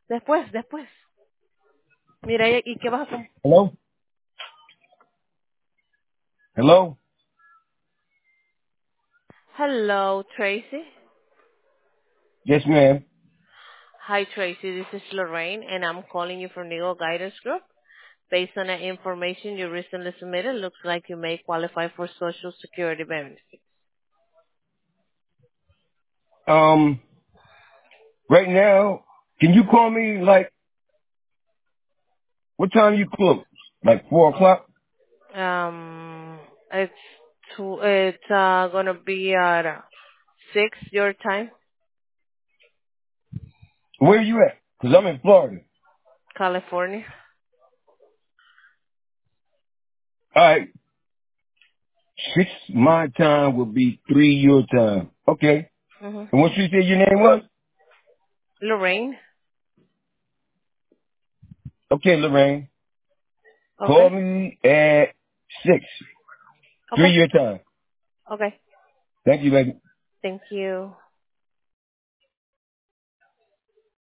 Después. Mira, ¿y qué vas a comprar? Hello? Hello? Hello, Tracy. Yes, ma'am. Hi, Tracy. This is Lorraine, and I'm calling you from Legal Guidance Group. Based on the information you recently submitted, looks like you may qualify for Social Security benefits. Um, right now, can you call me like, what time you close? Like 4 o'clock? Um, it's gonna be at 6 your time, Where you at? Cause I'm in Florida. California. Alright, 6 my time will be 3 your time. Okay. hmm And what you said your name was? Lorraine. Okay, Lorraine. Call Okay. me at 6. 3 Okay. your time. Okay. Thank you, baby. Thank you.